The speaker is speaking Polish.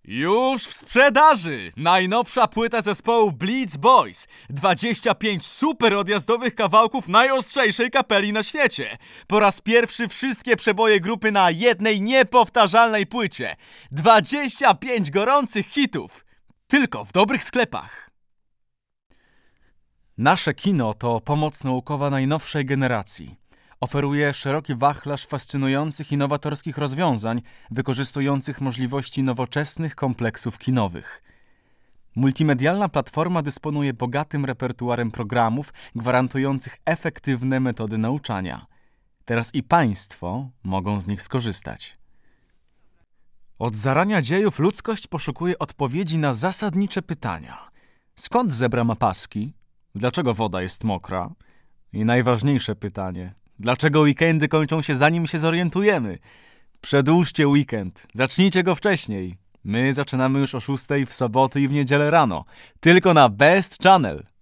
Już w sprzedaży! Najnowsza płyta zespołu Blitz Boys. 25 super odjazdowych kawałków najostrzejszej kapeli na świecie. Po raz pierwszy wszystkie przeboje grupy na jednej niepowtarzalnej płycie. 25 gorących hitów. Tylko w dobrych sklepach. Nasze kino to pomoc naukowa najnowszej generacji. Oferuje szeroki wachlarz fascynujących i nowatorskich rozwiązań, wykorzystujących możliwości nowoczesnych kompleksów kinowych. Multimedialna platforma dysponuje bogatym repertuarem programów gwarantujących efektywne metody nauczania. Teraz i Państwo mogą z nich skorzystać. Od zarania dziejów ludzkość poszukuje odpowiedzi na zasadnicze pytania. Skąd zebra ma paski? Dlaczego woda jest mokra? I najważniejsze pytanie – dlaczego weekendy kończą się zanim się zorientujemy? Przedłużcie weekend. Zacznijcie go wcześniej. My zaczynamy już o 6:00 w soboty i w niedzielę rano. Tylko na Best Channel.